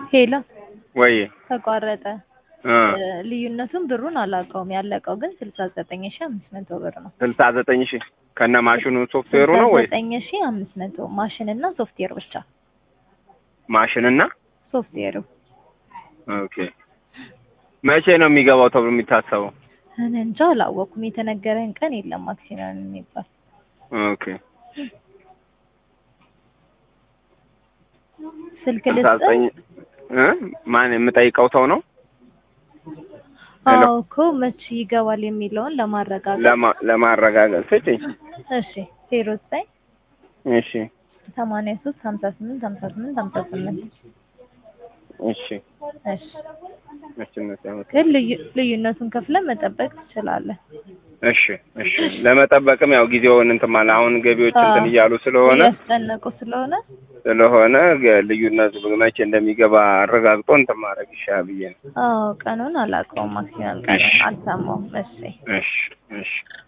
ሄሎ ወይ ተቋረጠ። ልዩነቱን ብሩን አላውቀውም። ያለቀው ግን 69500 ብር ነው። 69000 ከነ ማሽኑ ሶፍትዌሩ ነው ወይ 69500 ማሽንና ሶፍትዌር ብቻ? ማሽንና ሶፍትዌሩ። ኦኬ። መቼ ነው የሚገባው ተብሎ የሚታሰበው? እኔ እንጃ አላወኩም። የተነገረን ቀን የለም ማክሲመም የሚባል። ኦኬ። ስልክ ልስጥ? ማን የምጠይቀው ሰው ነው? አዎ እኮ መቼ ይገባል የሚለውን ለማረጋገጥ ስጪኝ። እሺ 09 እሺ 83 58 58 58 እሺ ግን ልዩነቱን ከፍለን መጠበቅ ትችላለህ። እሺ ለመጠበቅም ያው ጊዜውን እንትን ማለት አሁን ገቢዎች እንትን እያሉ ያስጨነቁ ስለሆነ ልዩነቱ መቼ እንደሚገባ አረጋግጦ እንትን ማድረግ ይሻላል ብዬ ነው። ቀኑን አላውቀውም። ማክሲመም ቀኑን አልሰማሁም። እሺ